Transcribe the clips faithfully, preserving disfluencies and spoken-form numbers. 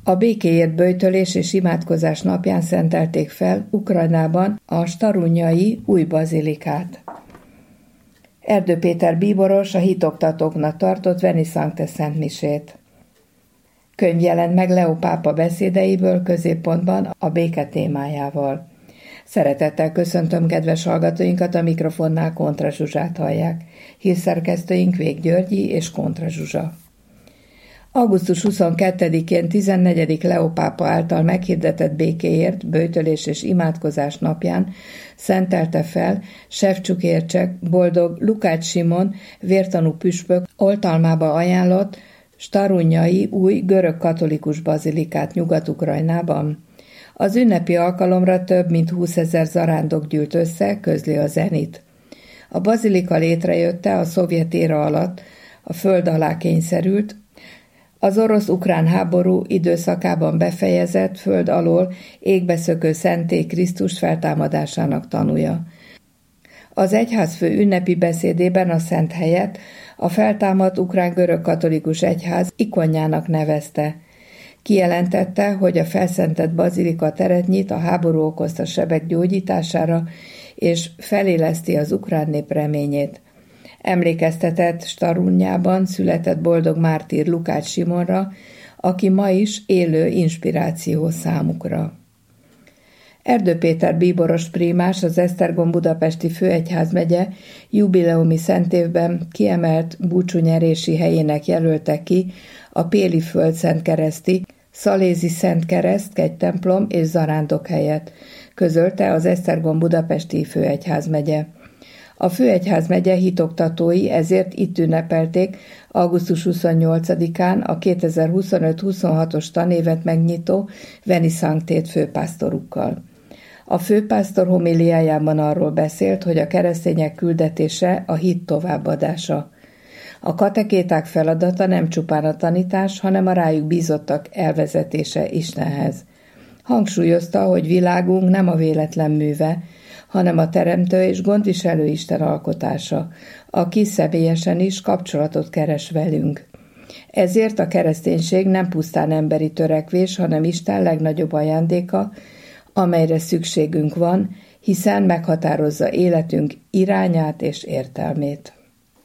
A békéért böjtölés és imádkozás napján szentelték fel Ukrajnában a Starunjai új bazilikát. Erdő Péter bíboros a hitoktatóknak tartott Veni Sancte szentmisét. Könyv jelent meg Leó pápa beszédeiből középpontban a béke témájával. Szeretettel köszöntöm kedves hallgatóinkat, a mikrofonnál Kontra Zsuzsát hallják. Hírszerkesztőink Vég Györgyi és Kontra Zsuzsa. augusztus huszonkettedikén tizennegyedik Leó pápa által meghirdetett békéért, böjtölés és imádkozás napján szentelte fel Sevcsuk ércsek boldog Lukács Simon vértanú püspök oltalmába ajánlott Starunjai új görög-katolikus bazilikát Nyugat-Ukrajnában. Az ünnepi alkalomra több mint húszezer zarándok gyűlt össze, közli a Zenit. A bazilika létrejötte a szovjet éra alatt, a föld alá kényszerült, az orosz-ukrán háború időszakában befejezett föld alól égbeszökő Szentély Krisztus feltámadásának tanúja. Az egyházfő ünnepi beszédében a szent helyet a feltámadt ukrán görög-katolikus egyház ikonjának nevezte. Kijelentette, hogy a felszentett bazilika teret nyit a háború okozta sebek gyógyítására, és feléleszti az ukrán nép reményét. Emlékeztetett Starunjában született boldog mártír Lukács Simonra, aki ma is élő inspiráció számukra. Erdő Péter bíboros prímás az Esztergom budapesti főegyházmegye jubileumi szentévben kiemelt búcsúnyerési helyének jelölte ki a Péli Földszentkereszti, Szalézi Szentkereszt, kegytemplom és zarándok helyet, közölte az Esztergom budapesti főegyházmegye. A főegyházmegye hitoktatói ezért itt ünnepelték augusztus huszonnyolcadikán a kétezer-huszonöt-huszonhatos tanévet megnyitó Veni Sanctét főpásztorukkal. A főpásztor homiliájában arról beszélt, hogy a keresztények küldetése a hit továbbadása. A katekéták feladata nem csupán a tanítás, hanem a rájuk bízottak elvezetése Istenhez. Hangsúlyozta, hogy világunk nem a véletlen műve, hanem a teremtő és gondviselő Isten alkotása, aki személyesen is kapcsolatot keres velünk. Ezért a kereszténység nem pusztán emberi törekvés, hanem Isten legnagyobb ajándéka, amelyre szükségünk van, hiszen meghatározza életünk irányát és értelmét.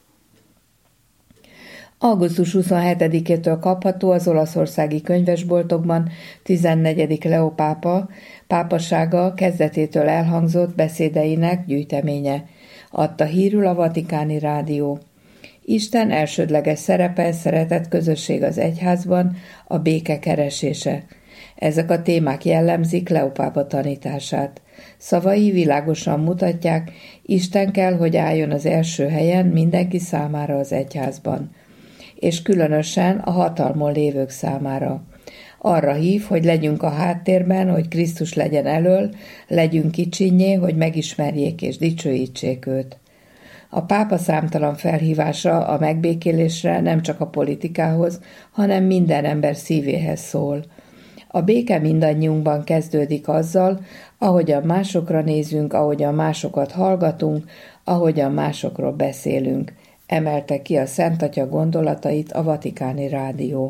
augusztus huszonhetedikétől kapható az olaszországi könyvesboltokban tizennegyedik Leó pápa pápasága kezdetétől elhangzott beszédeinek gyűjteménye, adta hírül a Vatikáni Rádió. Isten elsődleges szerepe, szeretett közösség az egyházban, a béke keresése. Ezek a témák jellemzik Leó pápa tanítását. Szavai világosan mutatják, Isten kell, hogy álljon az első helyen mindenki számára az egyházban, és különösen a hatalmon lévők számára. Arra hív, hogy legyünk a háttérben, hogy Krisztus legyen elöl, legyünk kicsinnyé, hogy megismerjék és dicsőítsék őt. A pápa számtalan felhívása a megbékélésre nem csak a politikához, hanem minden ember szívéhez szól. A béke mindannyiunkban kezdődik azzal, ahogyan másokra nézünk, ahogyan másokat hallgatunk, ahogyan másokról beszélünk, emelte ki a Szent Atya gondolatait a Vatikáni Rádió.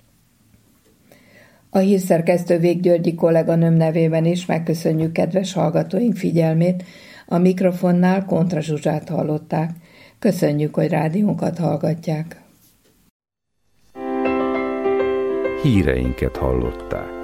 A hírszerkesztő Vég Györgyi kolléganőm nevében is megköszönjük kedves hallgatóink figyelmét, a mikrofonnál Kontra Zsuzsát hallották. Köszönjük, hogy rádiónkat hallgatják. Híreinket hallották.